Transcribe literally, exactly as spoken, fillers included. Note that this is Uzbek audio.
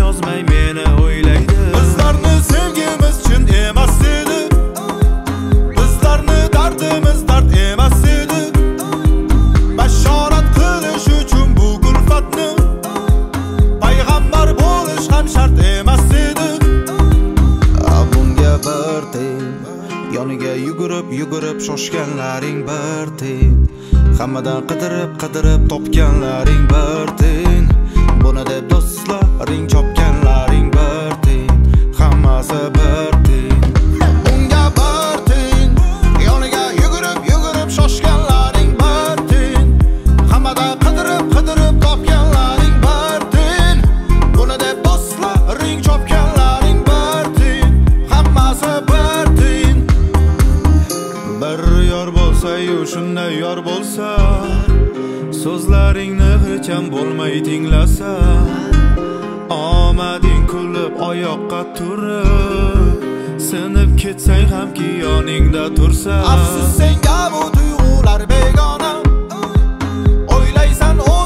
yozmay meni o'ylaydi. Bizlarni sevgimiz chin emas edi, bizlarni dardimiz dard emas edi. Bashorat qilish uchun bu gulfatni payg'ambar bo'lish ham shart emas edi. Bunga bir tiyin, yoniga yugurib yugurib shoshganlaring bir tiyin, hammadan qidirib qidirib topganlaring bir tiyin, buni deb do'stlaring chopganlaring bir tiyin, hammasi bir tiyin. Bunga bir tiyin, yoniga yugurib yugurib shoshganlaring bir tiyin, hammadan qidirib qidirib topganlaring bir tiyin, buni deb do'stlaring chopganlaring bir tiyin, hammasi bir tiyin. Bir yor bo'lsa-yu shunday yor bo'lsa, so'zlaringni hech ham bo'lmay tinglasa, omading kulib oyoqqa turib, sinib ketsang hamki yoningda tursa. Afsus senga bu tuyg'ular begona, o'ylaysan